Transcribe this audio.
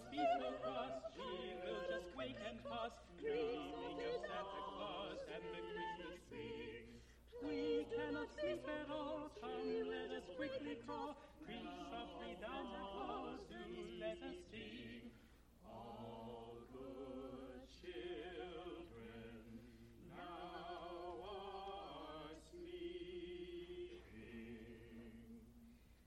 must be so cross, she will just quake and fuss, dreaming of Santa Claus and the Christmas tree. We cannot sleep at all, come let us quickly crawl, creep softly down the hall, do let us